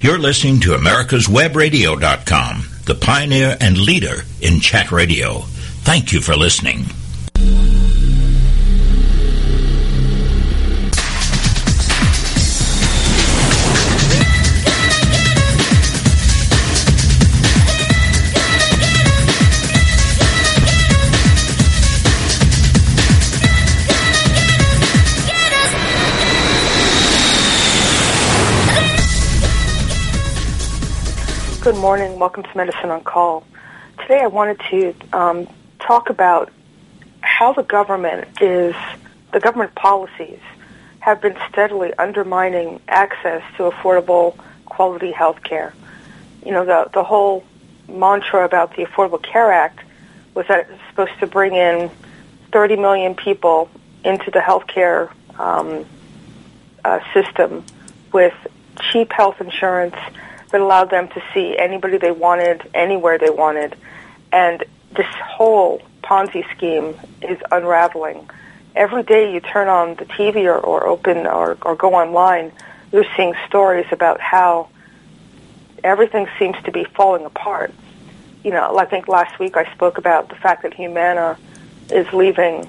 You're listening to America'sWebRadio.com, the pioneer and leader in chat radio. Thank you for listening. Good morning. Welcome to Medicine on Call. Today I wanted to talk about how the government policies have been steadily undermining access to affordable, quality health care. You know, the whole mantra about the Affordable Care Act was that it was supposed to bring in 30 million people into the health care system with cheap health insurance that allowed them to see anybody they wanted, anywhere they wanted. And this whole Ponzi scheme is unraveling. Every day you turn on the TV or open or go online, you're seeing stories about how everything seems to be falling apart. You know, I think last week I spoke about the fact that Humana is leaving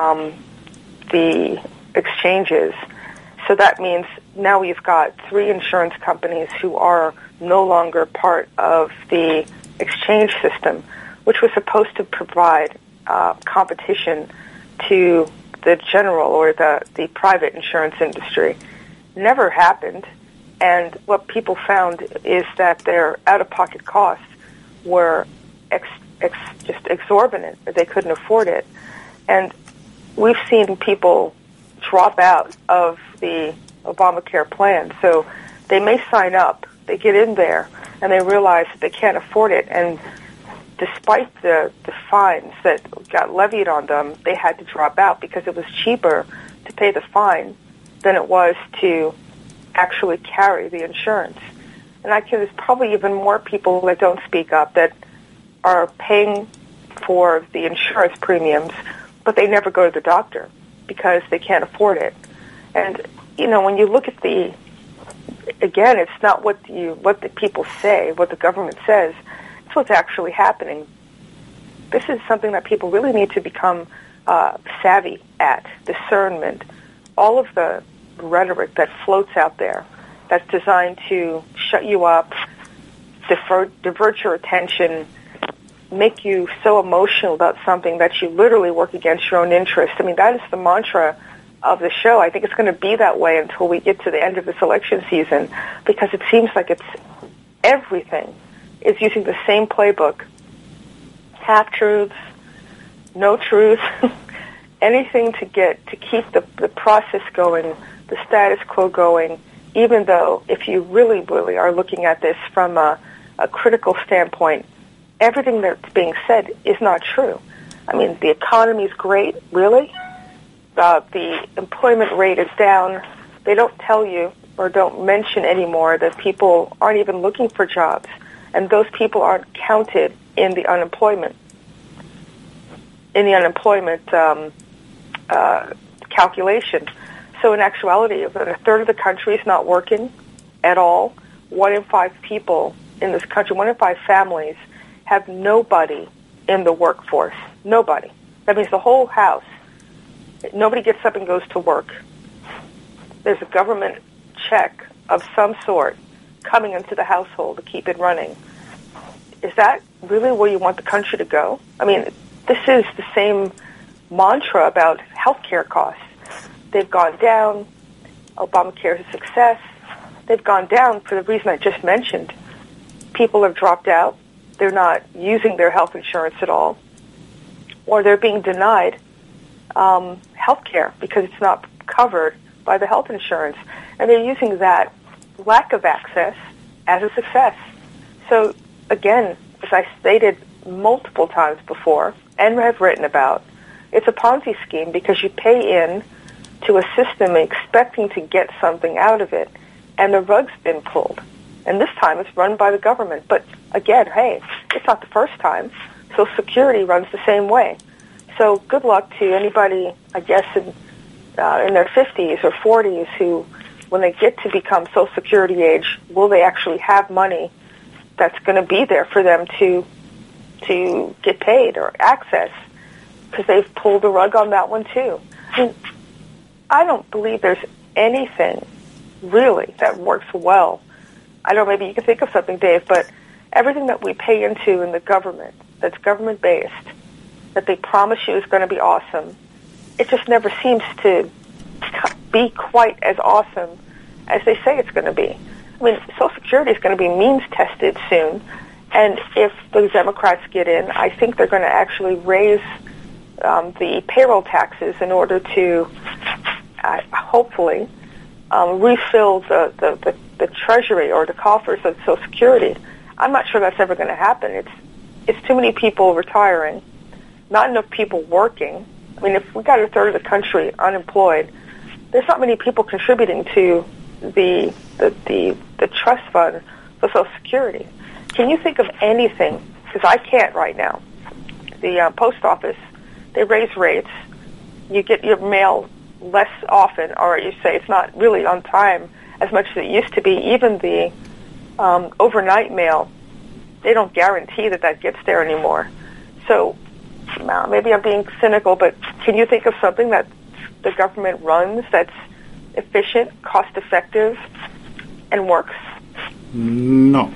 the exchanges. So that means now we've got 3 insurance companies who are no longer part of the exchange system, which was supposed to provide competition to the general or the private insurance industry. Never happened, and what people found is that their out-of-pocket costs were just exorbitant. They couldn't afford it. And we've seen people drop out of the Obamacare plan. So they may sign up, they get in there, and they realize that they can't afford it. And despite the fines that got levied on them, they had to drop out because it was cheaper to pay the fine than it was to actually carry the insurance. And there's probably even more people that don't speak up that are paying for the insurance premiums, but they never go to the doctor because they can't afford it. And, you know, when you look at again, it's not what the people say, what the government says, it's what's actually happening. This is something that people really need to become savvy at, discernment. All of the rhetoric that floats out there that's designed to shut you up, divert your attention, make you so emotional about something that you literally work against your own interest. I mean, that is the mantra of the show. I think it's going to be that way until we get to the end of this election season, because it seems like everything is using the same playbook. Half-truths, no truth, anything to keep the process going, the status quo going, even though if you really, really are looking at this from a critical standpoint, everything that's being said is not true. I mean, the economy is great, really. The employment rate is down. They don't tell you or don't mention anymore that people aren't even looking for jobs, and those people aren't counted in the unemployment calculation. So in actuality, a third of the country is not working at all. 1 in 5 people in this country, 1 in 5 families have nobody in the workforce. Nobody. That means the whole house. Nobody gets up and goes to work. There's a government check of some sort coming into the household to keep it running. Is that really where you want the country to go? I mean, this is the same mantra about health care costs. They've gone down. Obamacare is a success. They've gone down for the reason I just mentioned. People have dropped out. They're not using their health insurance at all. Or they're being denied health care because it's not covered by the health insurance. And they're using that lack of access as a success. So, again, as I stated multiple times before and have written about, it's a Ponzi scheme because you pay in to a system expecting to get something out of it, and the rug's been pulled. And this time it's run by the government. But again, hey, it's not the first time. Social Security runs the same way. So good luck to anybody, I guess, in their 50s or 40s who when they get to become Social Security age, will they actually have money that's going to be there for them to get paid or access? Because they've pulled the rug on that one too. I mean, I don't believe there's anything really that works well. I don't know, maybe you can think of something, Dave, but everything that we pay into in the government that's government-based, that they promise you is going to be awesome, it just never seems to be quite as awesome as they say it's going to be. I mean, Social Security is going to be means-tested soon, and if the Democrats get in, I think they're going to actually raise the payroll taxes in order to hopefully refill the treasury or the coffers of Social Security. I'm not sure that's ever going to happen. It's too many people retiring, not enough people working. I mean, if we got a third of the country unemployed, there's not many people contributing to the trust fund for Social Security. Can you think of anything? Because I can't right now. The post office, they raise rates. You get your mail less often, or you say it's not really on time as much as it used to be. Even the overnight mail, they don't guarantee that gets there anymore. So maybe I'm being cynical, but can you think of something that the government runs that's efficient, cost-effective, and works? No.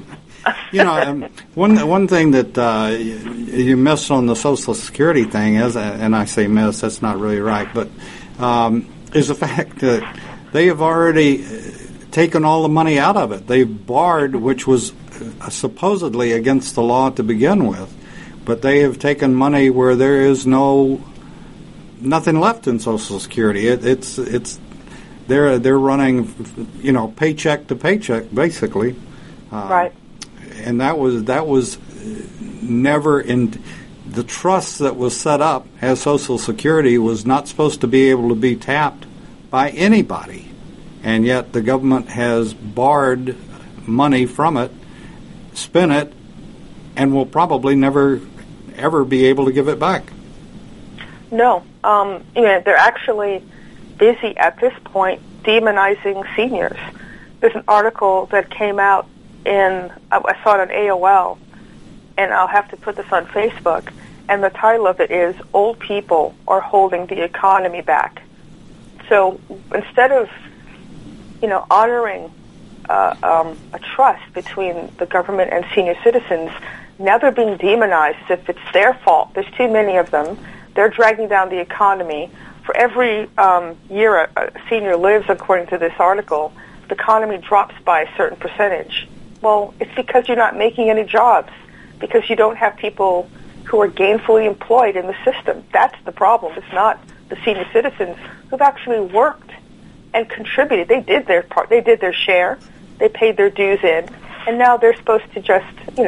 One thing that you miss on the Social Security thing is, and I say miss, that's not really right, but is the fact that they have already taken all the money out of it. They've barred, which was supposedly against the law to begin with, but they have taken money where there is nothing left in Social Security. They're running, paycheck to paycheck basically. Right. And that was never in the trust that was set up as Social Security was not supposed to be able to be tapped by anybody, and yet the government has barred money from it, spent it, and will probably never ever be able to give it back. No, they're actually busy at this point demonizing seniors. There's an article that came out I saw it on AOL, and I'll have to put this on Facebook, and the title of it is "Old People Are Holding the Economy Back." So instead of, honoring a trust between the government and senior citizens, now they're being demonized as if it's their fault. There's too many of them. They're dragging down the economy. For every year a senior lives, according to this article, the economy drops by a certain percentage. Well, it's because you're not making any jobs, because you don't have people who are gainfully employed in the system. That's the problem. It's not the senior citizens who've actually worked and contributed. They did their part. They did their share. They paid their dues in, and now they're supposed to just,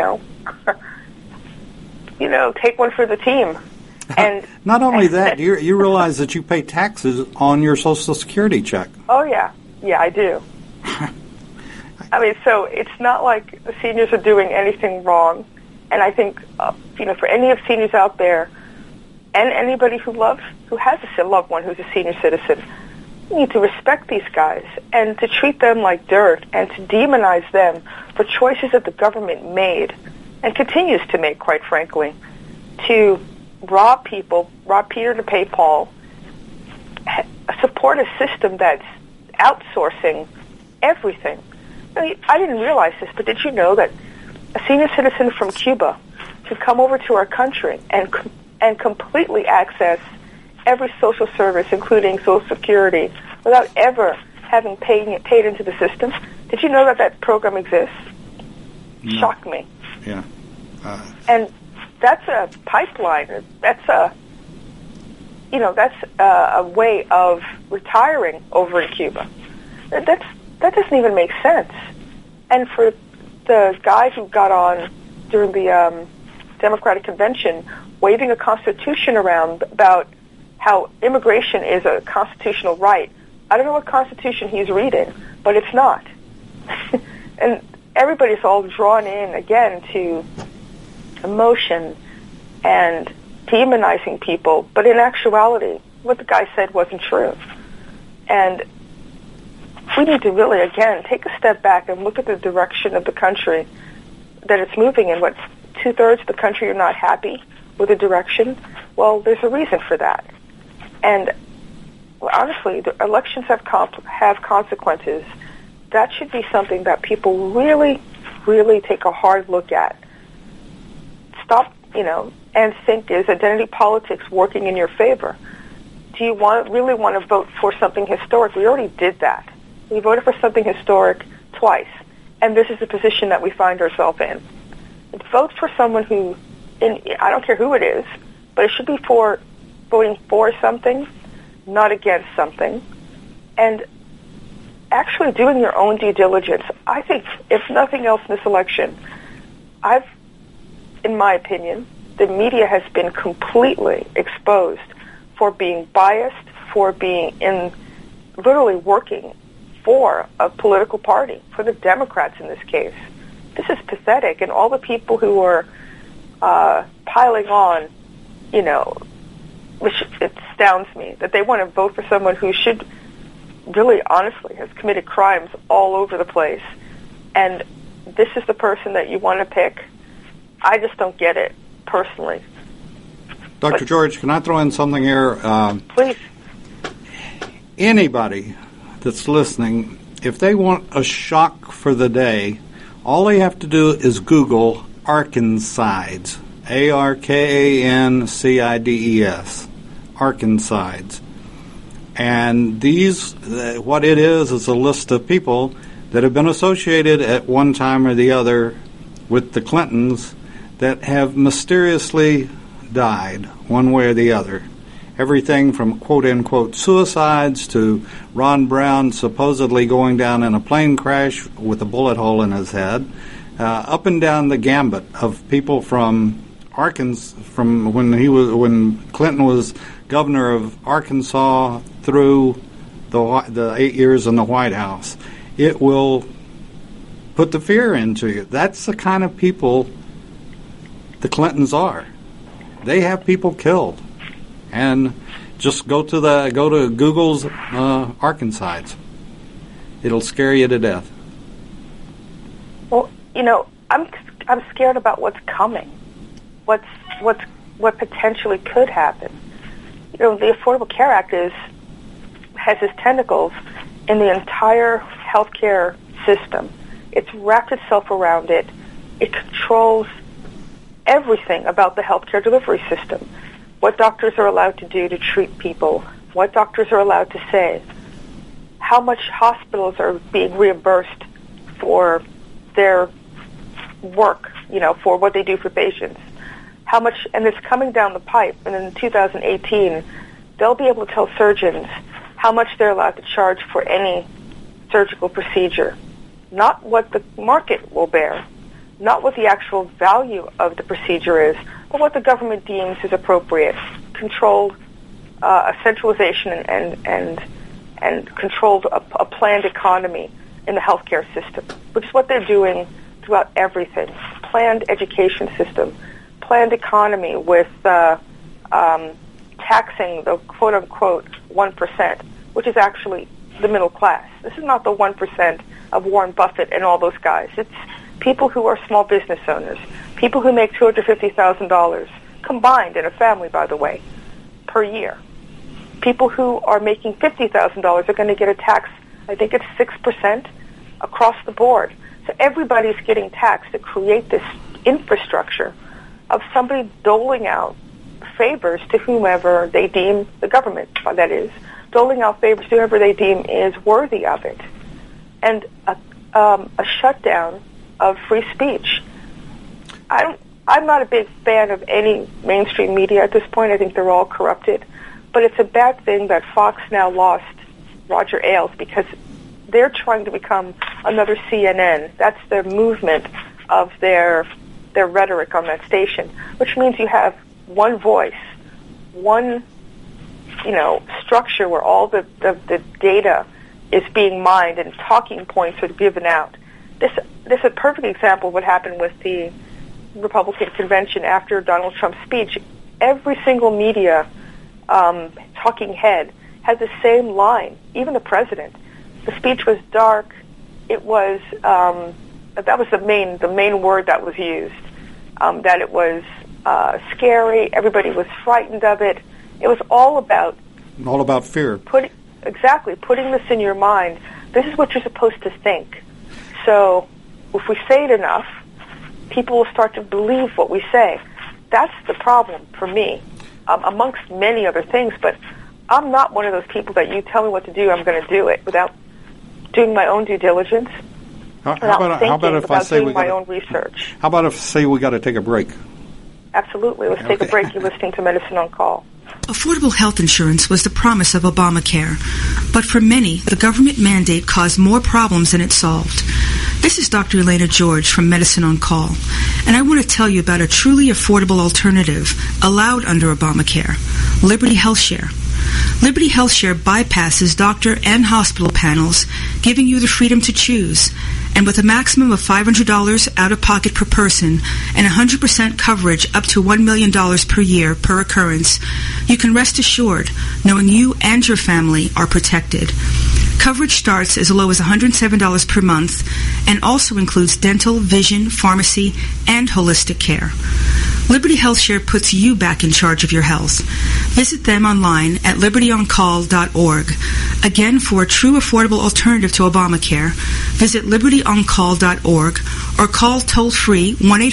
take one for the team. And not only that, you realize that you pay taxes on your Social Security check. Oh yeah, I do. I mean, so it's not like the seniors are doing anything wrong. And I think, for any of seniors out there, and anybody who has a loved one who's a senior citizen, you need to respect these guys and to treat them like dirt and to demonize them for choices that the government made and continues to make, quite frankly, to rob Peter to pay Paul, support a system that's outsourcing everything. I didn't realize this, but did you know that a senior citizen from Cuba could come over to our country and completely access every social service, including Social Security, without ever having paid into the system? Did you know that program exists? No. Shocked me. Yeah. And that's a pipeline. That's a way of retiring over in Cuba. That doesn't even make sense. And for the guy who got on during the Democratic Convention waving a constitution around about how immigration is a constitutional right, I don't know what constitution he's reading, but it's not. And everybody's all drawn in, again, to emotion and demonizing people, but in actuality, what the guy said wasn't true. And we need to really, again, take a step back and look at the direction of the country that it's moving in. What, 2/3 of the country are not happy with the direction? Well, there's a reason for that. And honestly, the elections have consequences. That should be something that people really, really take a hard look at. Stop, and think, is identity politics working in your favor? Do you really want to vote for something historic? We already did that. We voted for something historic twice, and this is the position that we find ourselves in. Vote for someone who, I don't care who it is, but it should be for voting for something, not against something, and actually doing your own due diligence. I think, if nothing else in this election, in my opinion, the media has been completely exposed for being biased, for being literally working for a political party, for the Democrats in this case. This is pathetic, and all the people who are piling on, which it astounds me, that they want to vote for someone who should really, honestly, has committed crimes all over the place, and this is the person that you want to pick. I just don't get it, personally. Dr. George, can I throw in something here? Please. Anybody that's listening, if they want a shock for the day, all they have to do is Google Arkancides, Arkancides, Arkancides. And these, what it is a list of people that have been associated at one time or the other with the Clintons that have mysteriously died one way or the other. Everything from quote-unquote suicides to Ron Brown supposedly going down in a plane crash with a bullet hole in his head, up and down the gambit of people from Arkansas, from when Clinton was governor of Arkansas through the 8 years in the White House. It will put the fear into you. That's the kind of people the Clintons are. They have people killed. And just go to Google's Arkancides. It'll scare you to death. Well, I'm scared about what's coming. What potentially could happen. The Affordable Care Act has its tentacles in the entire healthcare system. It's wrapped itself around it. It controls everything about the healthcare delivery system. What doctors are allowed to do to treat people, what doctors are allowed to say, how much hospitals are being reimbursed for their work, for what they do for patients, how much, and it's coming down the pipe, and in 2018, they'll be able to tell surgeons how much they're allowed to charge for any surgical procedure, not what the market will bear, not what the actual value of the procedure is, but what the government deems is appropriate, controlled centralization and controlled a planned economy in the healthcare system, which is what they're doing throughout everything. Planned education system, planned economy with taxing the quote-unquote 1%, which is actually the middle class. This is not the 1% of Warren Buffett and all those guys. It's people who are small business owners, people who make $250,000 combined in a family, by the way, per year. People who are making $50,000 are going to get a tax, I think it's 6% across the board. So everybody's getting taxed to create this infrastructure of somebody doling out favors to whomever they deem, the government, that is, doling out favors to whoever they deem is worthy of it. And a shutdown of free speech. I'm not a big fan of any mainstream media at this point. I think they're all corrupted. But it's a bad thing that Fox now lost Roger Ailes because they're trying to become another CNN. That's their movement of their rhetoric on that station, which means you have one voice, one structure where all the data is being mined and talking points are given out. This is a perfect example of what happened with the Republican convention after Donald Trump's speech. Every single media talking head has the same line, even the president. the speech was dark. It was that was the main word that was used. That it was scary. Everybody was frightened of it. It was all about fear. Putting this in your mind. This is what you're supposed to think. So if we say it enough, people will start to believe what we say. That's the problem for me, amongst many other things. But I'm not one of those people that you tell me what to do, I'm going to do it without doing my own due diligence. How about if I say doing my own research? How about if say we got to take a break? Absolutely. Let's take a break. You're listening to Medicine on Call. Affordable health insurance was the promise of Obamacare, but for many, the government mandate caused more problems than it solved. This is Dr. Elena George from Medicine on Call, and I want to tell you about a truly affordable alternative allowed under Obamacare, Liberty HealthShare. Liberty HealthShare bypasses doctor and hospital panels, giving you the freedom to choose. And with a maximum of $500 out-of-pocket per person and 100% coverage up to $1 million per year per occurrence, you can rest assured knowing you and your family are protected. Coverage starts as low as $107 per month and also includes dental, vision, pharmacy, and holistic care. Liberty HealthShare puts you back in charge of your health. Visit them online at libertyoncall.org. Again, for a true affordable alternative to Obamacare, visit libertyoncall.org or call toll-free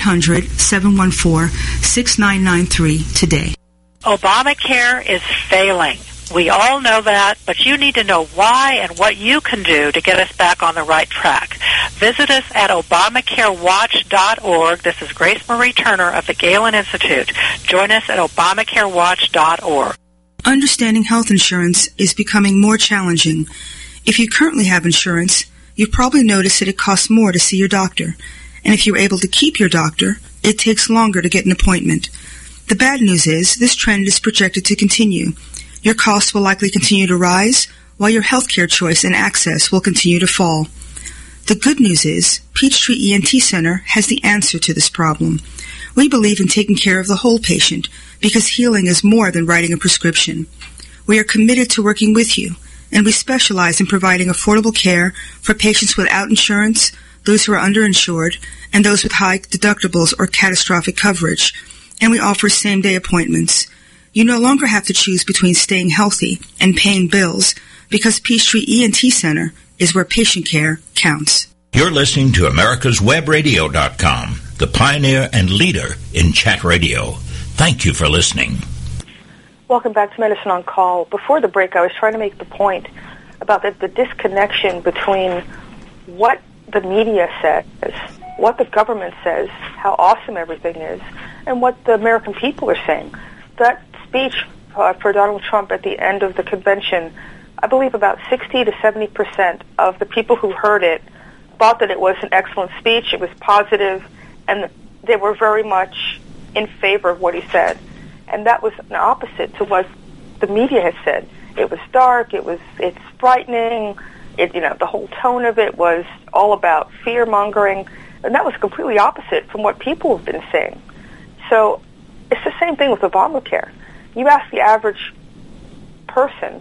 1-800-714-6993 today. Obamacare is failing. We all know that, but you need to know why and what you can do to get us back on the right track. Visit us at ObamacareWatch.org. This is Grace Marie Turner of the Galen Institute. Join us at ObamacareWatch.org. Understanding health insurance is becoming more challenging. If you currently have insurance, you've probably noticed that it costs more to see your doctor. And if you're able to keep your doctor, it takes longer to get an appointment. The bad news is this trend is projected to continue. Your costs will likely continue to rise, while your healthcare choice and access will continue to fall. The good news is Peachtree ENT Center has the answer to this problem. We believe in taking care of the whole patient because healing is more than writing a prescription. We are committed to working with you, and we specialize in providing affordable care for patients without insurance, those who are underinsured, and those with high deductibles or catastrophic coverage. And we offer same-day appointments. You no longer have to choose between staying healthy and paying bills because Peachtree ENT Center is where patient care counts. You're listening to AmericasWebRadio.com, the pioneer and leader in chat radio. Thank you for listening. Welcome back to Medicine on Call. Before the break, I was trying to make the point about the disconnection between what the media says, what the government says, how awesome everything is, and what the American people are saying. That speech for Donald Trump at the end of the convention, I believe about 60 to 70% of the people who heard it thought that it was an excellent speech, it was positive, and they were very much in favor of what he said. And that was an opposite to what the media has said. It was dark, it's frightening, the whole tone of it was all about fear-mongering, and that was completely opposite from what people have been saying. So it's the same thing with Obamacare. You ask the average person,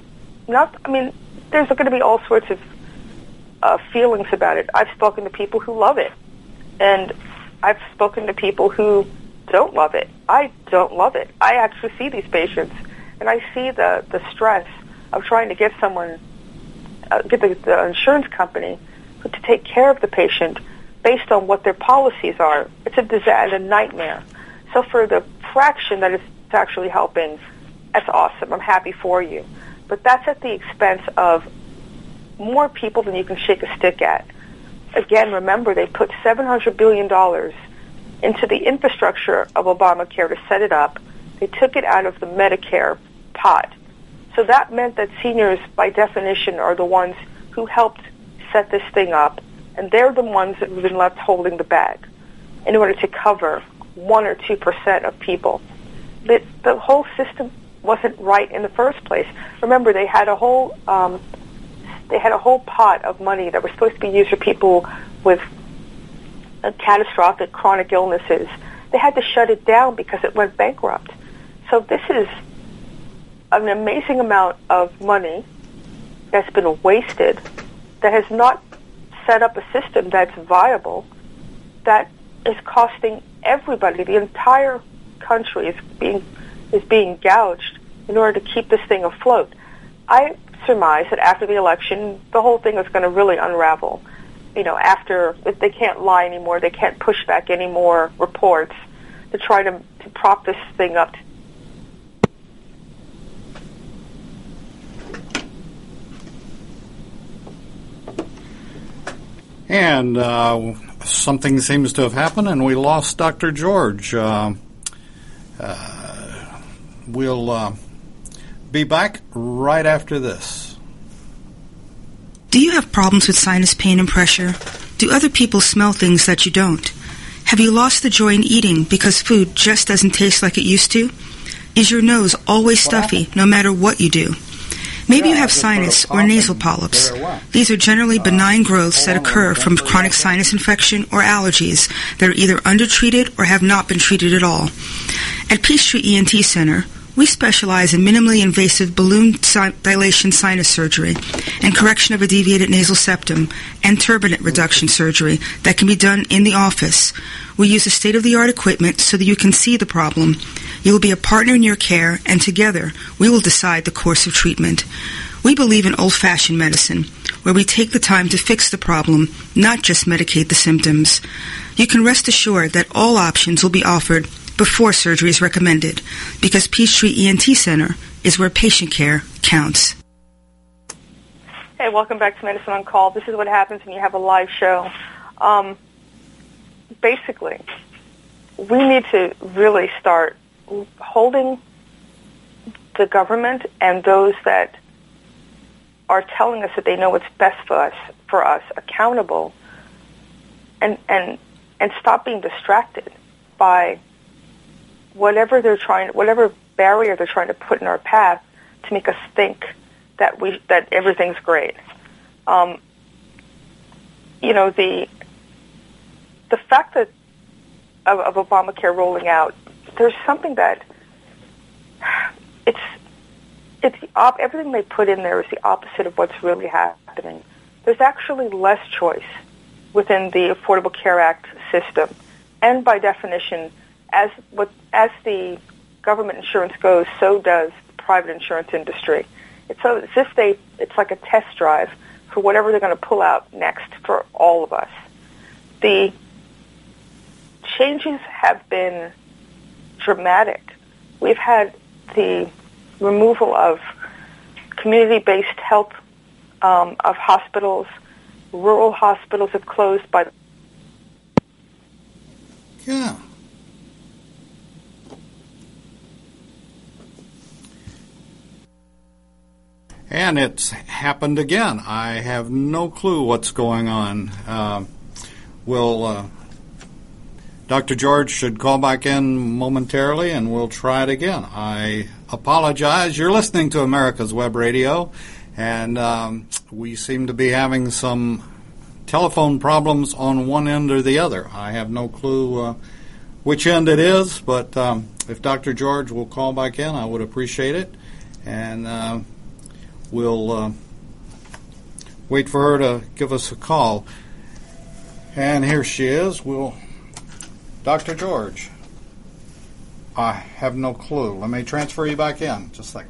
there's going to be all sorts of feelings about it. I've spoken to people who love it, and I've spoken to people who don't love it. I don't love it. I actually see these patients, and I see the stress of trying to get someone, get the insurance company to take care of the patient based on what their policies are. It's a disaster, a nightmare. So for the fraction that is actually helping, that's awesome. I'm happy for you. But that's at the expense of more people than you can shake a stick at. Again, remember, they put $700 billion into the infrastructure of Obamacare to set it up. They took it out of the Medicare pot. So that meant that seniors, by definition, are the ones who helped set this thing up, and they're the ones that have been left holding the bag in order to cover 1 or 2% of people. The whole system wasn't right in the first place. Remember, they had a whole pot of money that was supposed to be used for people with catastrophic chronic illnesses. They had to shut it down because it went bankrupt. So this is an amazing amount of money that's been wasted that has not set up a system that's viable, that is costing everybody. The entire country is being gouged in order to keep this thing afloat. I surmise that after the election, the whole thing is going to really unravel. After they can't lie anymore, they can't push back any more reports to try to prop this thing up. And something seems to have happened, and we lost Dr. George. We'll be back right after this. Do you have problems with sinus pain and pressure? Do other people smell things that you don't? Have you lost the joy in eating because food just doesn't taste like it used to? Is your nose always stuffy no matter what you do? Maybe you have sinus or nasal polyps. These are generally benign growths that occur from chronic sinus infection or allergies that are either undertreated or have not been treated at all. At Peachtree ENT Center, we specialize in minimally invasive balloon dilation sinus surgery and correction of a deviated nasal septum and turbinate reduction surgery that can be done in the office. We use a state-of-the-art equipment so that you can see the problem. You will be a partner in your care, and together we will decide the course of treatment. We believe in old-fashioned medicine, where we take the time to fix the problem, not just medicate the symptoms. You can rest assured that all options will be offered before surgery is recommended, because Peachtree ENT Center is where patient care counts. Hey, welcome back to Medicine on Call. This is what happens when you have a live show. Basically, we need to really start holding the government and those that are telling us that they know what's best for us accountable, and stop being distracted by whatever barrier they're trying to put in our path to make us think that everything's great. The fact that of Obamacare rolling out, there's something that everything they put in there is the opposite of what's really happening. There's actually less choice within the Affordable Care Act system, and by definition, as the government insurance goes, so does the private insurance industry. It's as if it's like a test drive for whatever they're going to pull out next for all of us. The changes have been dramatic. We've had the removal of community-based health of hospitals. Rural hospitals have closed by... Yeah. And it's happened again. I have no clue what's going on. Dr. George should call back in momentarily, and we'll try it again. I apologize. You're listening to America's Web Radio, and we seem to be having some telephone problems on one end or the other. I have no clue which end it is, but if Dr. George will call back in, I would appreciate it. And we'll wait for her to give us a call. And here she is. Dr. George, I have no clue. Let me transfer you back in. Just a second.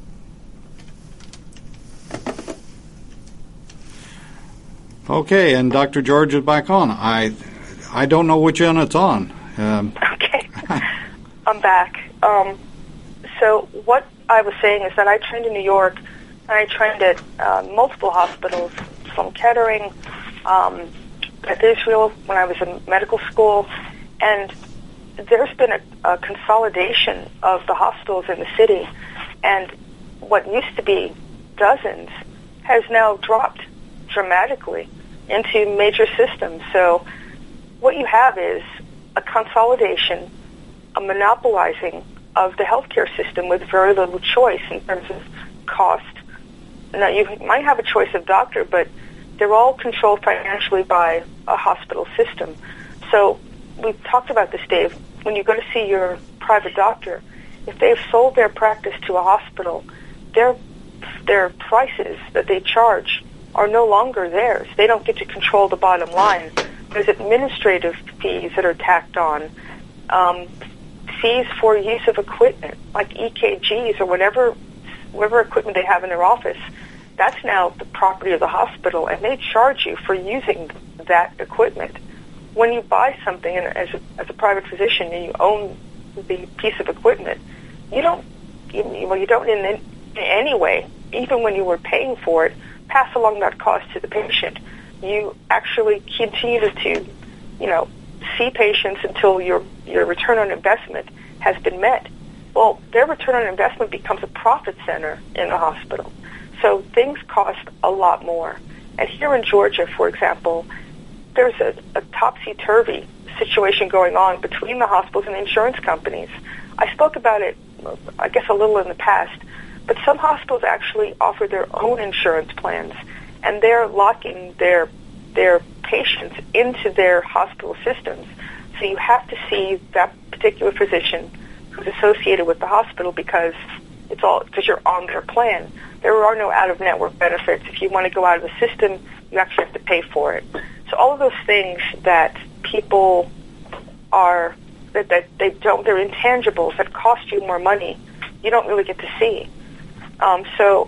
Okay, and Dr. George is back on. I don't know which end it's on. Okay. I'm back. So what I was saying is that I trained in New York, and I trained at multiple hospitals, from Kettering, at Israel when I was in medical school, and there's been a consolidation of the hospitals in the city, and what used to be dozens has now dropped dramatically into major systems. So what you have is a consolidation, a monopolizing of the healthcare system with very little choice in terms of cost. Now, you might have a choice of doctor, but they're all controlled financially by a hospital system. So we've talked about this, Dave. When you go to see your private doctor, if they've sold their practice to a hospital, their prices that they charge are no longer theirs. They don't get to control the bottom line. There's administrative fees that are tacked on, fees for use of equipment like EKGs or whatever equipment they have in their office. That's now the property of the hospital, and they charge you for using that equipment. When you buy something, and as a private physician, and you own the piece of equipment, you don't in any way, even when you were paying for it, pass along that cost to the patient. You actually continue to see patients until your return on investment has been met. Well, their return on investment becomes a profit center in the hospital. So things cost a lot more. And here in Georgia, for example, there's a topsy-turvy situation going on between the hospitals and the insurance companies. I spoke about it, I guess, a little in the past, but some hospitals actually offer their own insurance plans, and they're locking their patients into their hospital systems. So you have to see that particular physician who's associated with the hospital because you're on their plan. There are no out-of-network benefits. If you want to go out of the system, you actually have to pay for it. So all of those things that people are, that they don't, they're intangibles that cost you more money, you don't really get to see. So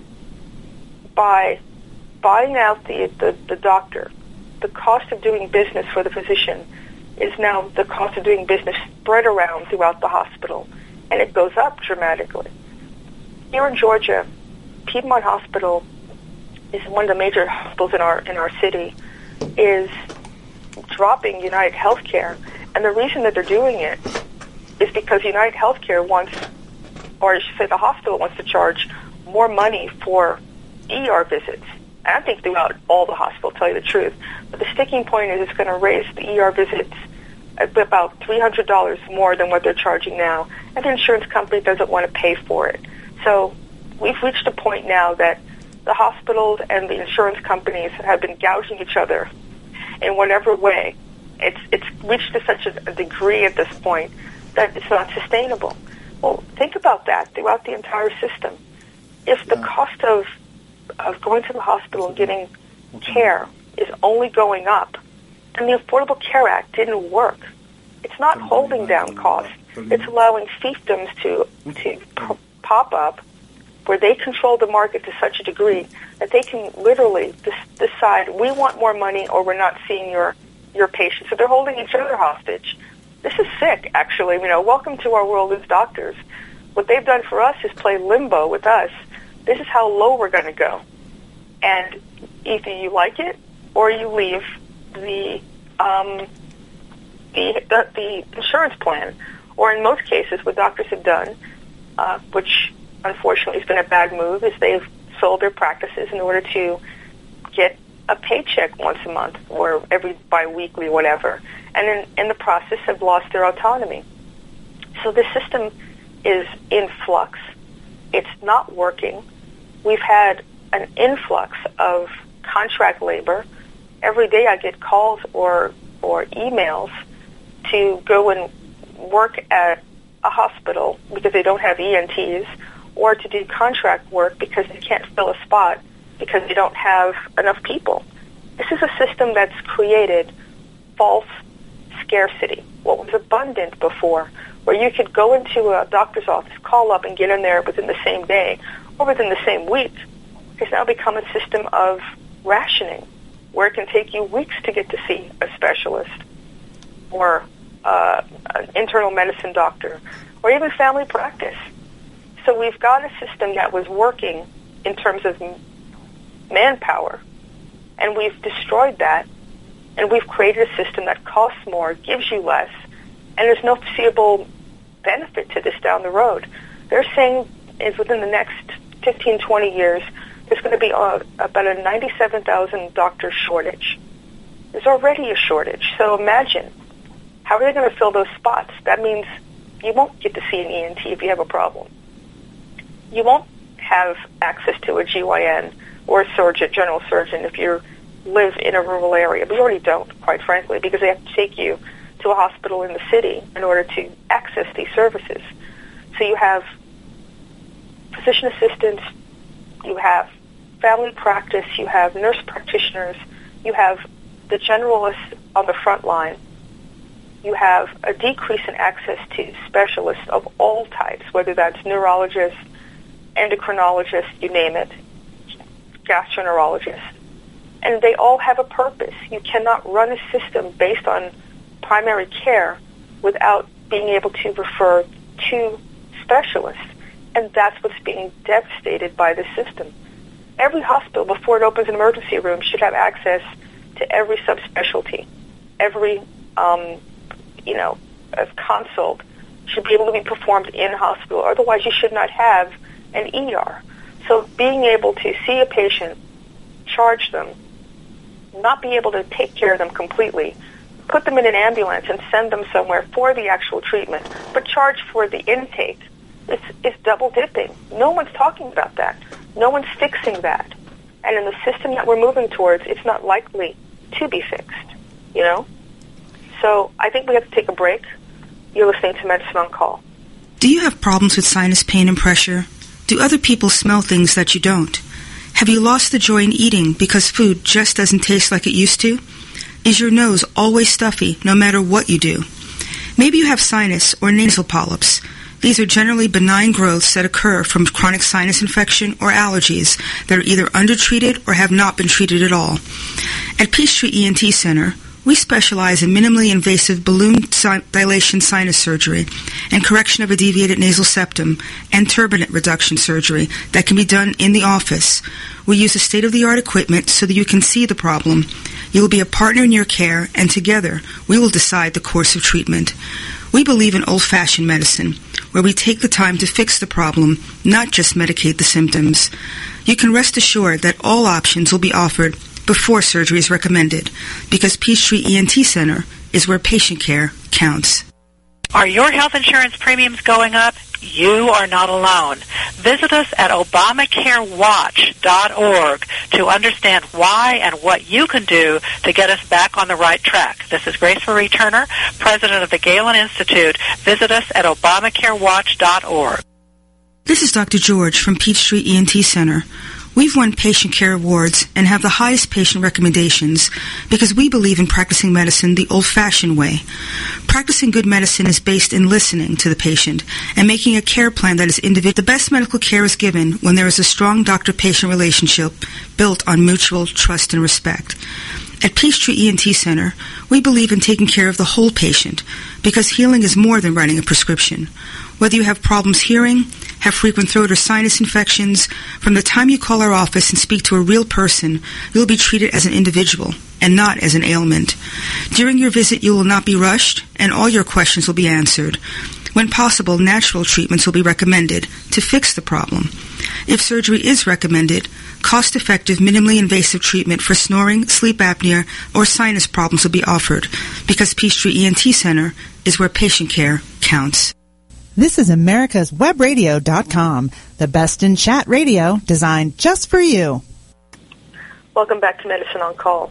by buying out the doctor, the cost of doing business for the physician is now the cost of doing business spread around throughout the hospital, and it goes up dramatically. Here in Georgia, Piedmont Hospital is one of the major hospitals in our city, is dropping United Healthcare, and the reason that they're doing it is because United Healthcare wants, or I should say the hospital wants to charge more money for ER visits. And I think throughout all the hospitals, tell you the truth. But the sticking point is it's going to raise the ER visits about $300 more than what they're charging now, and the insurance company doesn't want to pay for it. So we've reached a point now that the hospitals and the insurance companies have been gouging each other in whatever way. It's reached to such a degree at this point that it's not sustainable. Well, think about that throughout the entire system. If the cost of going to the hospital and getting care is only going up, and the Affordable Care Act didn't work, it's not holding down costs. It's allowing fiefdoms to pop up where they control the market to such a degree that they can literally decide, we want more money or we're not seeing your patients. So they're holding each other hostage. This is sick, actually. Welcome to our world as doctors. What they've done for us is play limbo with us. This is how low we're going to go. And either you like it or you leave the insurance plan. Or in most cases, what doctors have done, which unfortunately has been a bad move, is they've sold their practices in order to get a paycheck once a month or every biweekly, whatever, and in the process have lost their autonomy. So the system is in flux. It's not working. We've had an influx of contract labor. Every day I get calls or emails to go and work at a hospital because they don't have ENTs, or to do contract work because they can't fill a spot because they don't have enough people. This is a system that's created false scarcity. What was abundant before, where you could go into a doctor's office, call up, and get in there within the same day or within the same week, has now become a system of rationing, where it can take you weeks to get to see a specialist or an internal medicine doctor or even family practice. So we've got a system that was working in terms of manpower, and we've destroyed that, and we've created a system that costs more, gives you less, and there's no foreseeable benefit to this down the road. They're saying is within the next 15, 20 years, there's going to be about a 97,000 doctor shortage. There's already a shortage. So imagine, how are they going to fill those spots? That means you won't get to see an ENT if you have a problem. You won't have access to a GYN or a surgeon, general surgeon, if you live in a rural area. But you already don't, quite frankly, because they have to take you to a hospital in the city in order to access these services. So you have physician assistants, you have family practice, you have nurse practitioners, you have the generalists on the front line, you have a decrease in access to specialists of all types, whether that's neurologists, endocrinologists, you name it, gastroenterologists. And they all have a purpose. You cannot run a system based on primary care without being able to refer to specialists. And that's what's being devastated by the system. Every hospital, before it opens an emergency room, should have access to every subspecialty. Every, consult should be able to be performed in hospital. Otherwise, you should not have an ER. So being able to see a patient, charge them, not be able to take care of them completely, put them in an ambulance and send them somewhere for the actual treatment, but charge for the intake, it's double dipping. No one's talking about that. No one's fixing that. And in the system that we're moving towards, it's not likely to be fixed, So I think we have to take a break. You're listening to Medicine on Call. Do you have problems with sinus pain and pressure? Do other people smell things that you don't? Have you lost the joy in eating because food just doesn't taste like it used to? Is your nose always stuffy no matter what you do? Maybe you have sinus or nasal polyps. These are generally benign growths that occur from chronic sinus infection or allergies that are either undertreated or have not been treated at all. At Peachtree ENT Center, we specialize in minimally invasive balloon dilation sinus surgery and correction of a deviated nasal septum and turbinate reduction surgery that can be done in the office. We use a state-of-the-art equipment so that you can see the problem. You will be a partner in your care, and together we will decide the course of treatment. We believe in old-fashioned medicine, where we take the time to fix the problem, not just medicate the symptoms. You can rest assured that all options will be offered before surgery is recommended, because Peachtree ENT Center is where patient care counts. Are your health insurance premiums going up? You are not alone. Visit us at ObamacareWatch.org to understand why and what you can do to get us back on the right track. This is Grace Marie Turner, president of the Galen Institute. Visit us at ObamacareWatch.org. This is Dr. George from Peachtree ENT Center. We've won patient care awards and have the highest patient recommendations because we believe in practicing medicine the old-fashioned way. Practicing good medicine is based in listening to the patient and making a care plan that is individual. The best medical care is given when there is a strong doctor-patient relationship built on mutual trust and respect. At Peachtree ENT Center, we believe in taking care of the whole patient because healing is more than writing a prescription. Whether you have problems hearing, have frequent throat or sinus infections, from the time you call our office and speak to a real person, you'll be treated as an individual and not as an ailment. During your visit, you will not be rushed, and all your questions will be answered. When possible, natural treatments will be recommended to fix the problem. If surgery is recommended, cost-effective, minimally invasive treatment for snoring, sleep apnea, or sinus problems will be offered because Peachtree ENT Center is where patient care counts. This is America's Webradio.com, the best in chat radio designed just for you. Welcome back to Medicine on Call.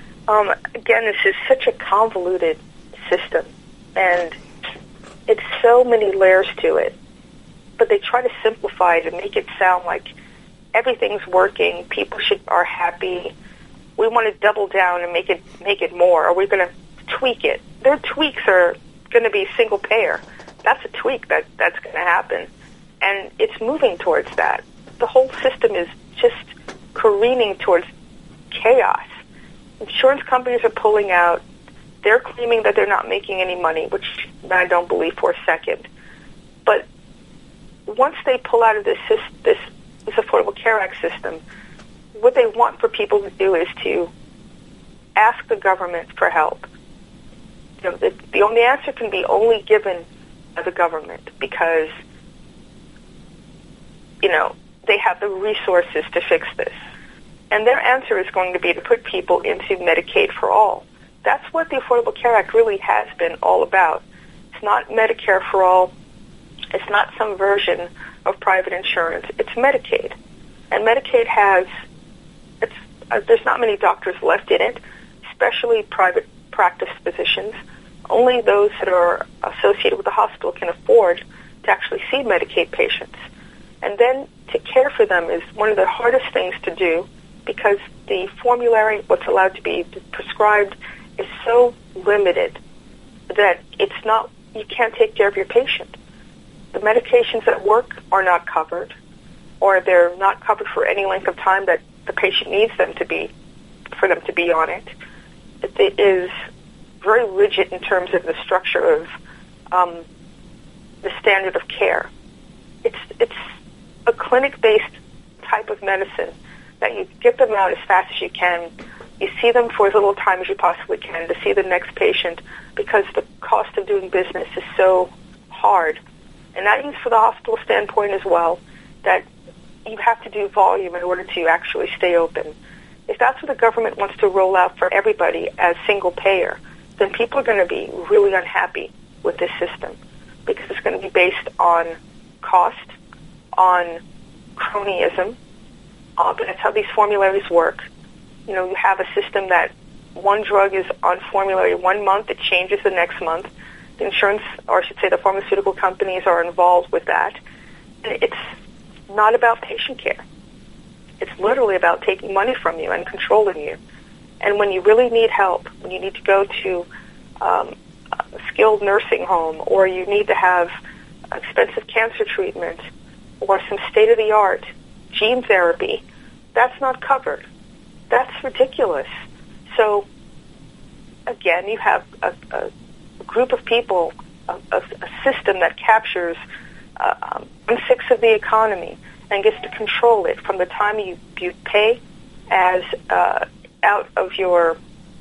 Again, this is such a convoluted system, and it's so many layers to it. But they try to simplify it and make it sound like everything's working, people are happy. We want to double down and make it more. Are we going to tweak it? Their tweaks are going to be single payer. That's a tweak that's going to happen. And it's moving towards that. The whole system is just careening towards chaos. Insurance companies are pulling out. They're claiming that they're not making any money, which I don't believe for a second. But once they pull out of this Affordable Care Act system, what they want for people to do is to ask the government for help. The only answer can be only given by the government because, they have the resources to fix this. And their answer is going to be to put people into Medicaid for all. That's what the Affordable Care Act really has been all about. It's not Medicare for all. It's not some version of private insurance. It's Medicaid. And Medicaid there's not many doctors left in it, especially private practice physicians. Only those that are associated with the hospital can afford to actually see Medicaid patients. And then to care for them is one of the hardest things to do because the formulary, what's allowed to be prescribed, is so limited that it's not, you can't take care of your patient. The medications that work are not covered, or they're not covered for any length of time that the patient needs them to be, for them to be on it. It is very rigid in terms of the structure of the standard of care. It's a clinic-based type of medicine that you get them out as fast as you can. You see them for as little time as you possibly can to see the next patient because the cost of doing business is so hard. And that means for the hospital standpoint as well, that you have to do volume in order to actually stay open. If that's what the government wants to roll out for everybody as single payer, then people are going to be really unhappy with this system because it's going to be based on cost, on cronyism. But that's how these formularies work. You know, you have a system that one drug is on formulary 1 month, it changes the next month. The insurance, or I should say the pharmaceutical companies are involved with that. And it's not about patient care. It's literally about taking money from you and controlling you. And when you really need help, when you need to go to a skilled nursing home, or you need to have expensive cancer treatment, or some state-of-the-art gene therapy, that's not covered. That's ridiculous. So, again, you have a group of people, a system that captures 1/6 of the economy and gets to control it from the time you pay as out of your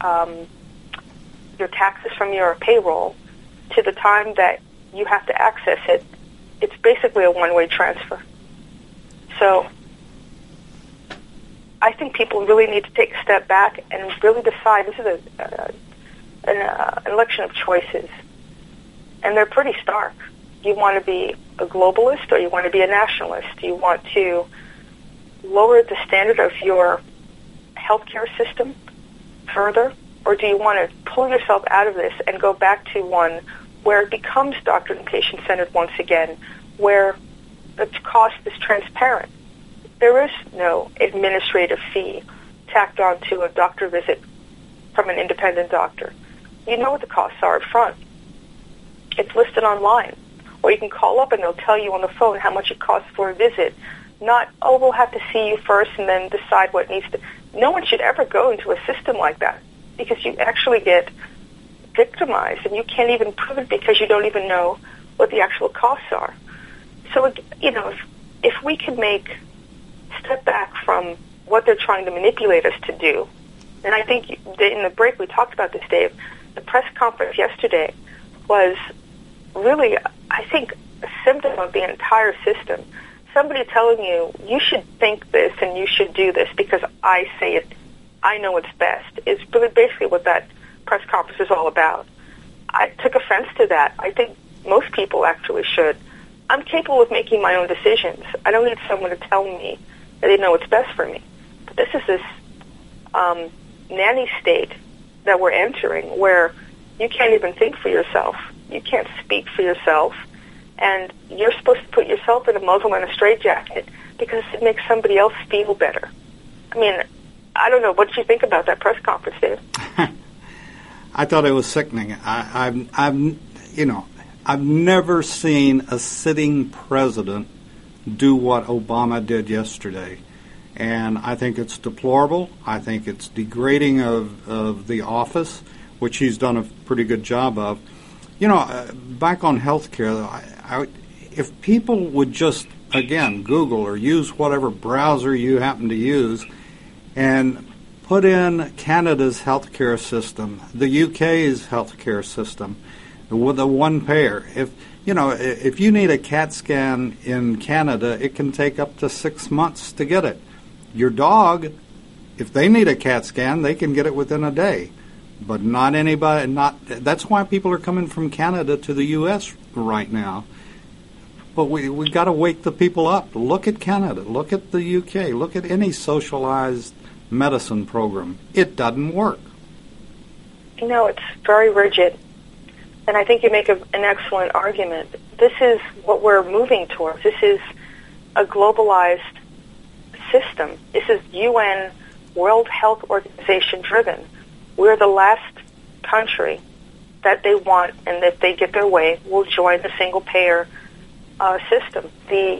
taxes from your payroll to the time that you have to access it. It's basically a one-way transfer. So I think people really need to take a step back and really decide. This is an election of choices, and they're pretty stark. You want to be a globalist or you want to be a nationalist? Do you want to lower the standard of your healthcare system further, or do you want to pull yourself out of this and go back to one where it becomes doctor and patient-centered once again, where the cost is transparent? There is no administrative fee tacked on to a doctor visit from an independent doctor. You know what the costs are up front. It's listed online. Or you can call up and they'll tell you on the phone how much it costs for a visit. Not, oh, we'll have to see you first and then decide what needs to... No one should ever go into a system like that because you actually get victimized and you can't even prove it because you don't even know what the actual costs are. So, you know, if we can step back from what they're trying to manipulate us to do, and I think in the break we talked about this, Dave, the press conference yesterday was really, I think, a symptom of the entire system. Somebody telling you, you should think this and you should do this because I say it, I know it's best, is really basically what that press conference is all about. I took offense to that. I think most people actually should. I'm capable of making my own decisions. I don't need someone to tell me that they know what's best for me. But this is this nanny state that we're entering where you can't even think for yourself. You can't speak for yourself. And you're supposed to put yourself in a muzzle and a straitjacket because it makes somebody else feel better. I mean, I don't know. What did you think about that press conference, Dave? I thought it was sickening. I've never seen a sitting president do what Obama did yesterday. And I think it's deplorable. I think it's degrading of the office, which he's done a pretty good job of. You know, back on healthcare, if people would just, again, Google or use whatever browser you happen to use and put in Canada's healthcare system, the UK's healthcare system, with a one payer. If you need a CAT scan in Canada, it can take up to 6 months to get it. Your dog, if they need a CAT scan, they can get it within a day. But not anybody. That's why people are coming from Canada to the U.S. right now. But we got to wake the people up. Look at Canada. Look at the U.K. Look at any socialized medicine program. It doesn't work. You know, it's very rigid. And I think you make an excellent argument. This is what we're moving towards. This is a globalized system. This is UN, World Health Organization driven. We're the last country that they want, and if they get their way, will join the single-payer system, the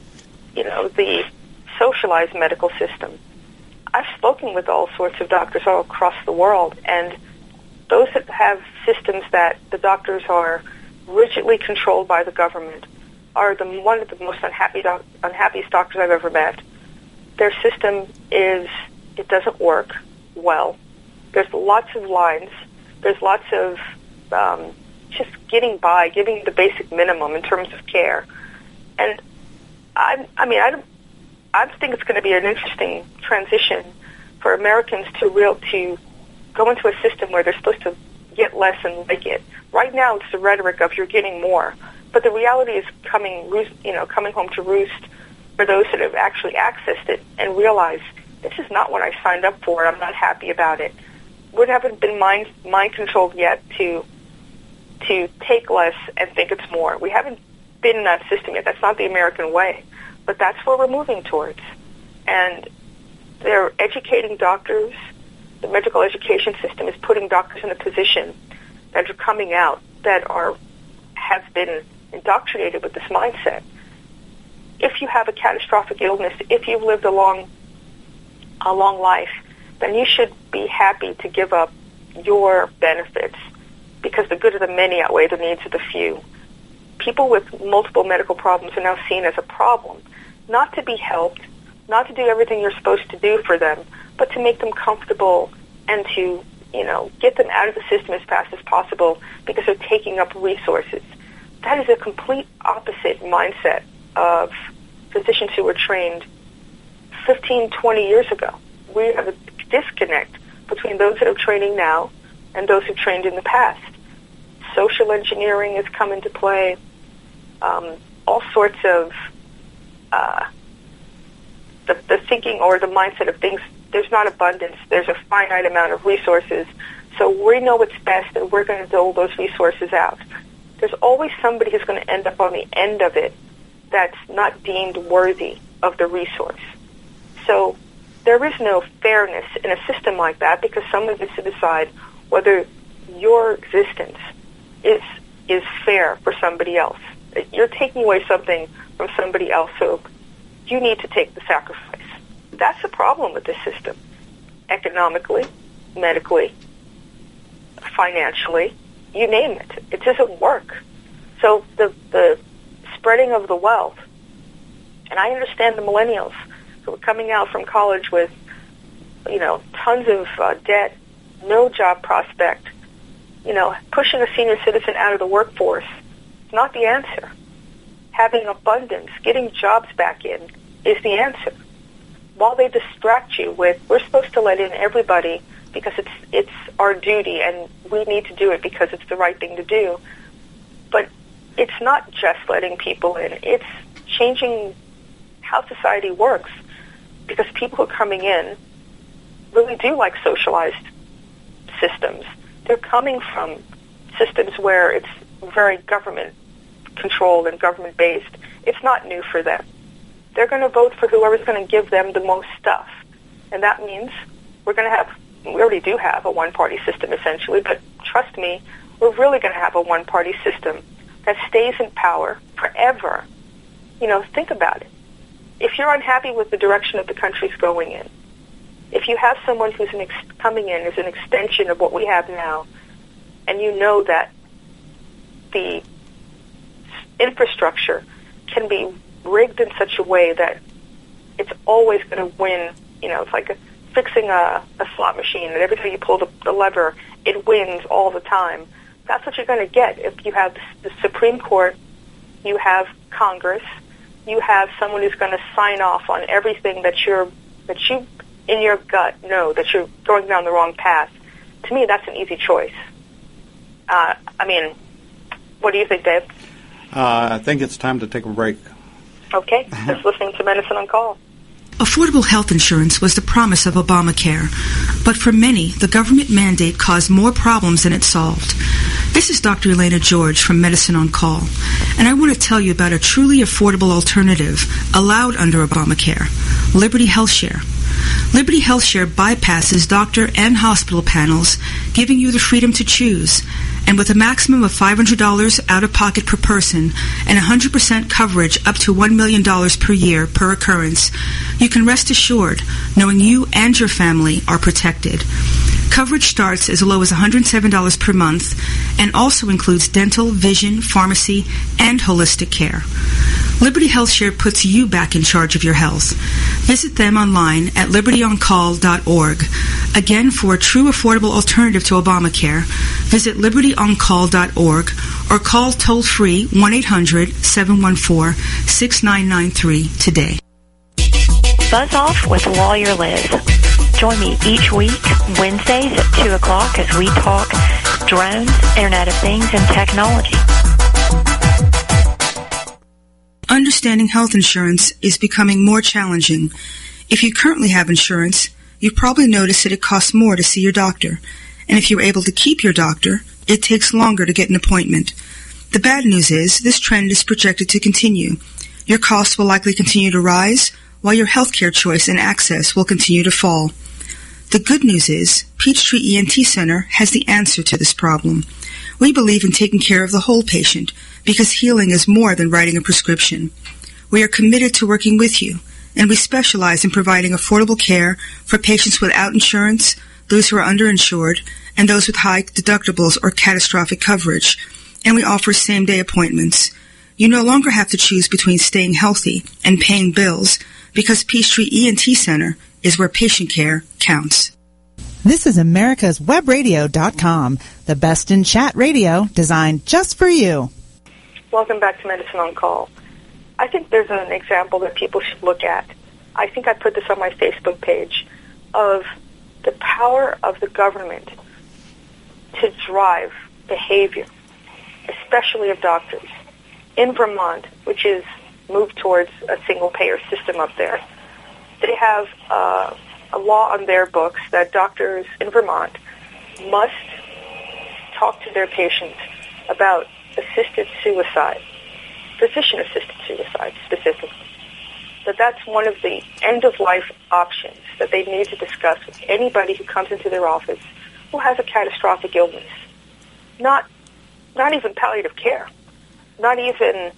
socialized medical system. I've spoken with all sorts of doctors all across the world, and those that have systems that the doctors are rigidly controlled by the government are one of the most unhappiest doctors I've ever met. Their system it doesn't work well. There's lots of lines. There's lots of just getting by, giving the basic minimum in terms of care. And I think it's going to be an interesting transition for Americans to go into a system where they're supposed to get less and like it. Right now, it's the rhetoric of you're getting more, but the reality is coming home to roost for those that have actually accessed it and realize this is not what I signed up for. I'm not happy about it. We haven't been mind controlled yet to take less and think it's more. We haven't been in that system yet. That's not the American way, but that's where we're moving towards. And they're educating doctors. The medical education system is putting doctors in a position that are coming out that have been indoctrinated with this mindset. If you have a catastrophic illness, if you've lived a long life, then you should be happy to give up your benefits because the good of the many outweigh the needs of the few. People with multiple medical problems are now seen as a problem, not to be helped, not to do everything you're supposed to do for them, but to make them comfortable and to, get them out of the system as fast as possible because they're taking up resources. That is a complete opposite mindset of physicians who were trained 15, 20 years ago. We have a disconnect between those that are training now and those who trained in the past. Social engineering has come into play. All sorts of the thinking or the mindset of things. There's not abundance. There's a finite amount of resources. So we know what's best, and we're going to dole those resources out. There's always somebody who's going to end up on the end of it that's not deemed worthy of the resource. So there is no fairness in a system like that because someone gets to decide whether your existence is fair for somebody else. You're taking away something from somebody else, so you need to take the sacrifice. That's the problem with this system. Economically, medically, financially, you name it. It doesn't work. So the spreading of the wealth, and I understand the millennials who are coming out from college with, tons of debt, no job prospect, pushing a senior citizen out of the workforce is not the answer. Having abundance, getting jobs back in is the answer. While they distract you with, we're supposed to let in everybody because it's our duty and we need to do it because it's the right thing to do. But it's not just letting people in. It's changing how society works because people who are coming in really do like socialized systems. They're coming from systems where it's very government-controlled and government-based. It's not new for them. They're going to vote for whoever's going to give them the most stuff. And that means we already do have a one-party system essentially, but trust me, we're really going to have a one-party system that stays in power forever. Think about it. If you're unhappy with the direction that the country's going in, if you have someone who's coming in as an extension of what we have now, and you know that the infrastructure can be rigged in such a way that it's always going to win, it's like fixing a slot machine, and every time you pull the lever, it wins all the time. That's what you're going to get if you have the Supreme Court, you have Congress, you have someone who's going to sign off on everything that you in your gut know that you're going down the wrong path. To me, that's an easy choice. What do you think, Dave? I think it's time to take a break. Okay, just listening to Medicine on Call. Affordable health insurance was the promise of Obamacare, but for many, the government mandate caused more problems than it solved. This is Dr. Elena George from Medicine on Call, and I want to tell you about a truly affordable alternative allowed under Obamacare, Liberty HealthShare. Liberty HealthShare bypasses doctor and hospital panels, giving you the freedom to choose. And with a maximum of $500 out-of-pocket per person and 100% coverage up to $1 million per year per occurrence, you can rest assured knowing you and your family are protected. Coverage starts as low as $107 per month and also includes dental, vision, pharmacy, and holistic care. Liberty HealthShare puts you back in charge of your health. Visit them online at libertyoncall.org. Again, for a true affordable alternative to Obamacare, visit libertyoncall.org or call toll-free 1-800-714-6993 today. Buzz Off with Lawyer Liz. Join me each week, Wednesdays at 2 o'clock as we talk drones, Internet of Things, and technology. Understanding health insurance is becoming more challenging. If you currently have insurance, you've probably noticed that it costs more to see your doctor. And if you're able to keep your doctor, it takes longer to get an appointment. The bad news is this trend is projected to continue. Your costs will likely continue to rise, while your healthcare choice and access will continue to fall. The good news is Peachtree ENT Center has the answer to this problem. We believe in taking care of the whole patient because healing is more than writing a prescription. We are committed to working with you, and we specialize in providing affordable care for patients without insurance, those who are underinsured, and those with high deductibles or catastrophic coverage. And we offer same-day appointments. You no longer have to choose between staying healthy and paying bills because Peachtree ENT Center is where patient care counts. This is americaswebradio.com, the best in chat radio designed just for you. Welcome back to Medicine on Call. I think there's an example that people should look at. I think I put this on my Facebook page of the power of the government to drive behavior, especially of doctors. In Vermont, which is moved towards a single-payer system up there, they have a law on their books that doctors in Vermont must talk to their patients about assisted suicide, physician-assisted suicide specifically. That's one of the end-of-life options that they need to discuss with anybody who comes into their office who has a catastrophic illness. Not even palliative care. Not even,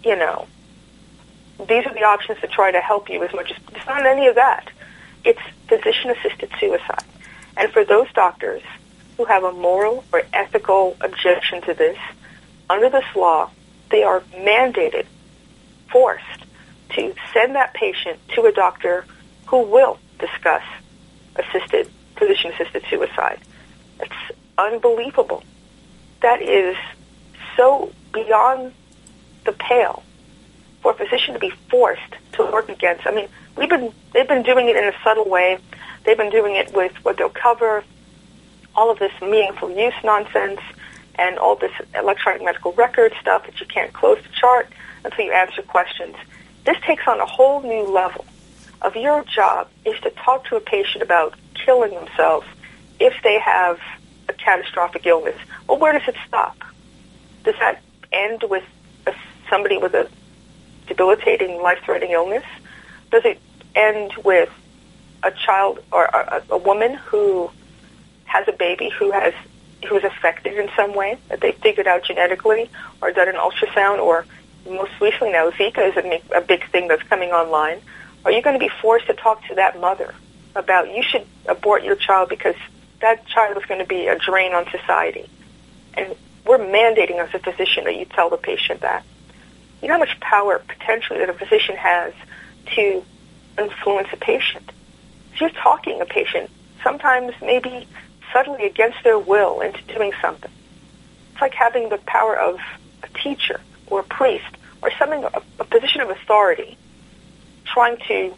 these are the options to try to help you as much as, it's not any of that. It's physician-assisted suicide. And for those doctors who have a moral or ethical objection to this, under this law, they are mandated, forced, to send that patient to a doctor who will discuss physician-assisted suicide. It's unbelievable. That is so beyond the pale for a physician to be forced to work against. I mean, they've been doing it in a subtle way. They've been doing it with what they'll cover, all of this meaningful use nonsense, and all this electronic medical record stuff that you can't close the chart until you answer questions. This takes on a whole new level of your job is to talk to a patient about killing themselves if they have a catastrophic illness. Well, where does it stop? Does that end with somebody with a debilitating, life-threatening illness? Does it end with a child or a woman who has a baby who is affected in some way that they figured out genetically or done an ultrasound, or most recently now Zika is a big thing that's coming online? Are you going to be forced to talk to that mother about you should abort your child because that child is going to be a drain on society? And we're mandating as a physician that you tell the patient that. You know how much power potentially that a physician has to influence a patient. So you're talking a patient, sometimes maybe subtly against their will, into doing something. It's like having the power of a teacher or a priest or something, a position of authority, trying to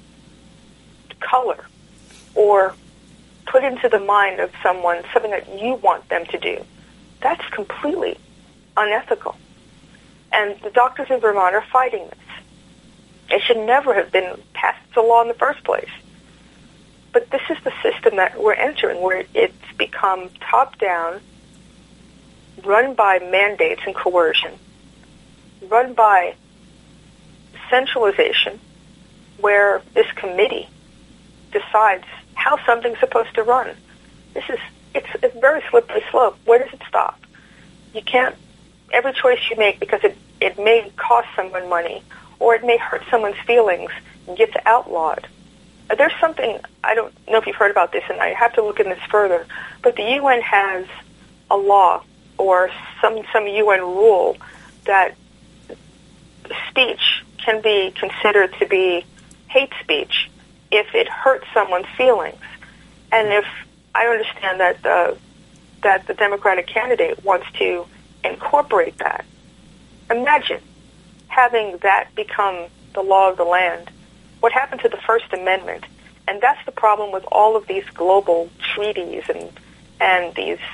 color or put into the mind of someone something that you want them to do. That's completely unethical. And the doctors in Vermont are fighting this. It should never have been passed as a law in the first place. But this is the system that we're entering, where it's become top-down, run by mandates and coercion, run by centralization, where this committee decides how something's supposed to run. It's a very slippery slope. Where does it stop? You can't, every choice you make, because it may cost someone money or it may hurt someone's feelings, gets outlawed. There's something, I don't know if you've heard about this, and I have to look in this further, but the UN has a law or some UN rule that speech can be considered to be hate speech if it hurts someone's feelings. And if I understand that the Democratic candidate wants to incorporate that, imagine having that become the law of the land. What happened to the First Amendment? And that's the problem with all of these global treaties and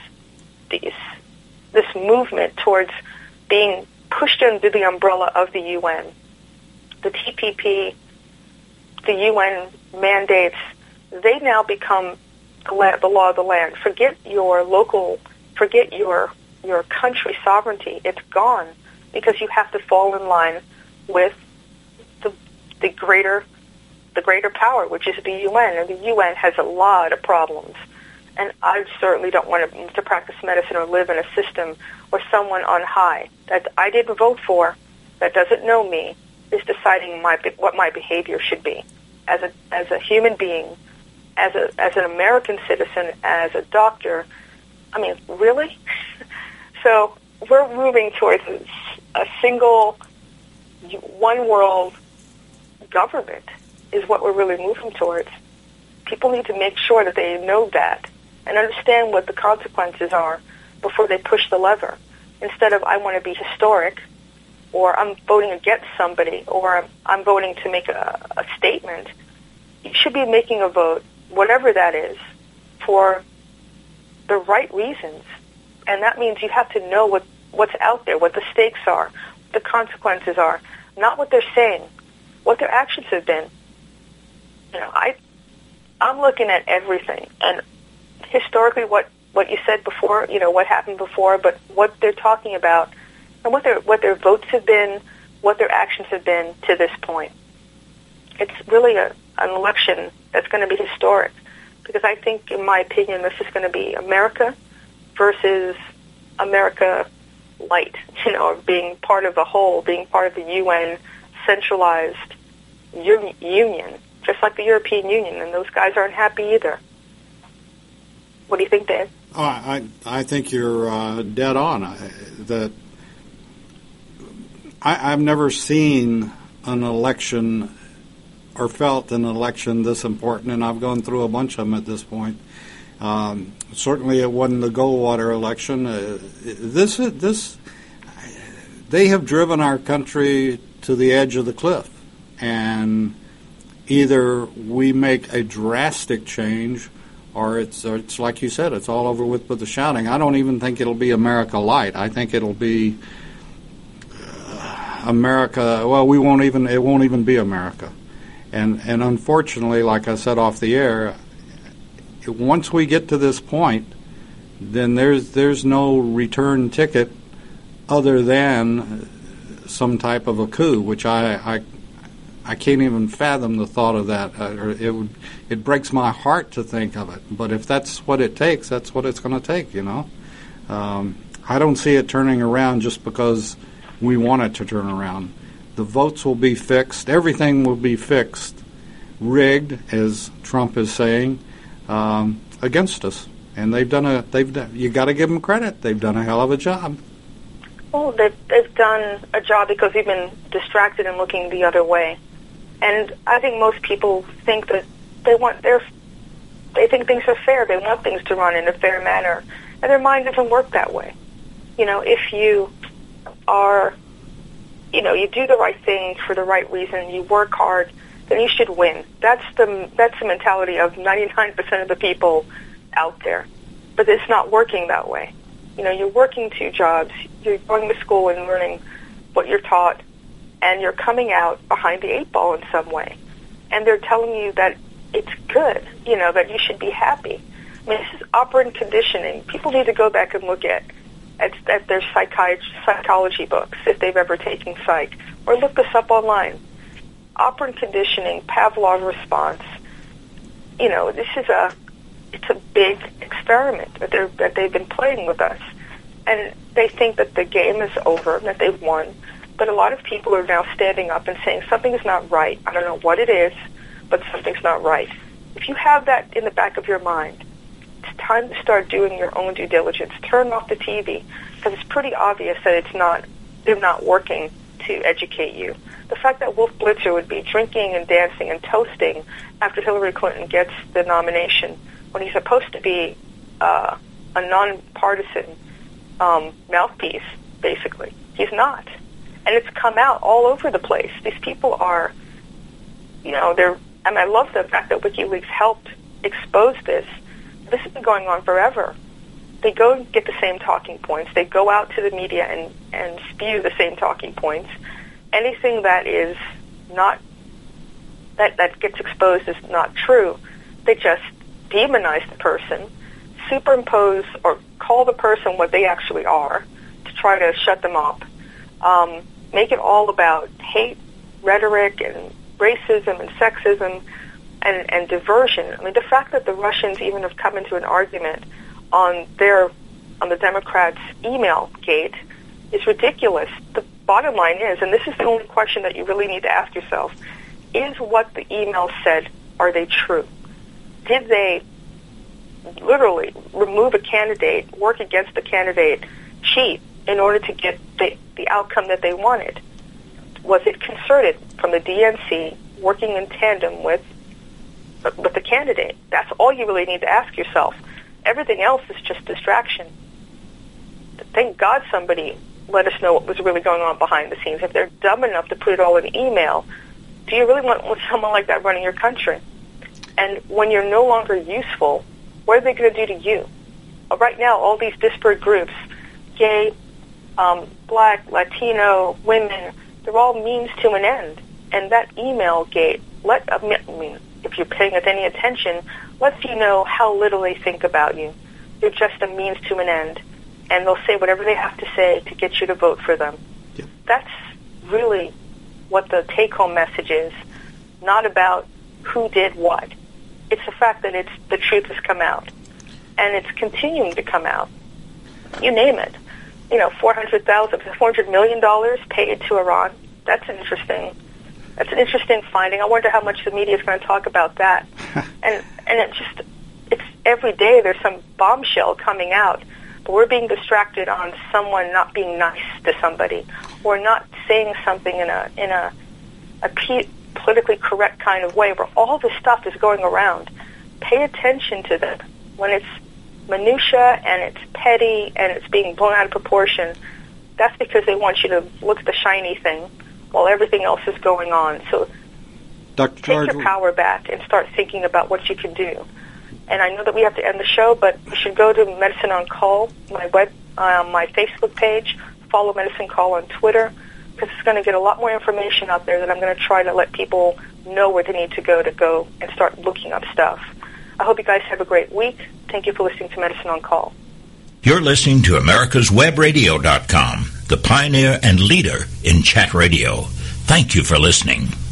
this movement towards being pushed under the umbrella of the UN. The TPP, the UN mandates, they now become the law of the land. Forget your local, forget your country sovereignty. It's gone because you have to fall in line with the greater power, which is the UN. And the UN has a lot of problems. And I certainly don't want to practice medicine or live in a system where someone on high that I didn't vote for, that doesn't know me, is deciding what my behavior should be as a human being, as an American citizen, as a doctor. I mean, really? So we're moving towards a single, one world government is what we're really moving towards. People need to make sure that they know that and understand what the consequences are before they push the lever. Instead of, I want to be historic, or I'm voting against somebody, or I'm voting to make a statement, you should be making a vote, whatever that is, for the right reasons. And that means you have to know what's out there, what the stakes are, what the consequences are, not what they're saying, what their actions have been. You know, I'm looking at everything, and historically what you said before, you know, what happened before, but what they're talking about and what their votes have been, what their actions have been to this point. It's really an election that's going to be historic, because I think, in my opinion, this is going to be America versus America light, you know, being part of the whole, being part of the UN centralized union, just like the European Union, and those guys aren't happy either. What do you think, Dave? Oh, I think you're dead on. I've never seen an election or felt an election this important, and I've gone through a bunch of them at this point. Certainly, it wasn't the Goldwater election. They have driven our country to the edge of the cliff, and either we make a drastic change, or it's like you said, it's all over with the shouting. I don't even think it'll be America light. I think it'll be America. Well, it won't even be America. And unfortunately, like I said off the air, once we get to this point, then there's no return ticket other than some type of a coup, which I can't even fathom the thought of that. It breaks my heart to think of it. But if that's what it takes, that's what it's going to take, you know. I don't see it turning around just because we want it to turn around. The votes will be fixed. Everything will be fixed, rigged, as Trump is saying, against us. And you got to give them credit. They've done a hell of a job. Well, they've done a job because we've been distracted and looking the other way. And I think most people think that they think things are fair. They want things to run in a fair manner, and their mind doesn't work that way. You know, if you are, you know, you do the right thing for the right reason, you work hard, then you should win. That's the mentality of 99% of the people out there. But it's not working that way. You know, you're working two jobs, you're going to school and learning what you're taught, and you're coming out behind the eight ball in some way. And they're telling you that it's good, you know, that you should be happy. I mean, this is operant conditioning. People need to go back and look at at their psychology books, if they've ever taken psych, or look this up online. Operant conditioning, Pavlov response. You know, it's a big experiment that they've been playing with us, and they think that the game is over, that they've won. But a lot of people are now standing up and saying something is not right. I don't know what it is, but something's not right. If you have that in the back of your mind, it's time to start doing your own due diligence. Turn off the TV, because it's pretty obvious that they're not working to educate you. The fact that Wolf Blitzer would be drinking and dancing and toasting after Hillary Clinton gets the nomination, when he's supposed to be a nonpartisan mouthpiece, basically. He's not. And it's come out all over the place. These people are, I love the fact that WikiLeaks helped expose this. This has been going on forever. They go and get the same talking points. They go out to the media and spew the same talking points. Anything that is not, that gets exposed as not true, they just demonize the person, superimpose or call the person what they actually are to try to shut them up. Make it all about hate, rhetoric, and racism and sexism and diversion. I mean, the fact that the Russians even have come into an argument on the Democrats' email gate is ridiculous. The bottom line is, and this is the only question that you really need to ask yourself, is what the email said, are they true? Did they literally remove a candidate, work against the candidate, cheat in order to get the outcome that they wanted? Was it concerted from the DNC working in tandem with the candidate? That's all you really need to ask yourself. Everything else is just distraction. Thank God somebody let us know what was really going on behind the scenes. If they're dumb enough to put it all in email, do you really want someone like that running your country? And when you're no longer useful, what are they going to do to you? Right now, all these disparate groups, gay, black, Latino, women, they're all means to an end. And that email gate, if you're paying any attention, lets you know how little they think about you. You're just a means to an end. And they'll say whatever they have to say to get you to vote for them. Yeah. That's really what the take-home message is, not about who did what. It's the fact that the truth has come out. And it's continuing to come out. You name it. $400 million paid to Iran. That's an interesting finding. I wonder how much the media is going to talk about that. and it's every day there's some bombshell coming out, but we're being distracted on someone not being nice to somebody or not saying something in a politically correct kind of way, where all this stuff is going around. Pay attention to them. When it's minutia and it's petty and it's being blown out of proportion, that's because they want you to look at the shiny thing while everything else is going on. So Dr. take your power back and start thinking about what you can do. And I know that we have to end the show, but you should go to Medicine on Call, my Facebook page, follow Medicine Call on Twitter, because it's going to get a lot more information out there that I'm going to try to let people know where they need to go and start looking up stuff. I hope you guys have a great week. Thank you for listening to Medicine on Call. You're listening to AmericasWebRadio.com, the pioneer and leader in chat radio. Thank you for listening.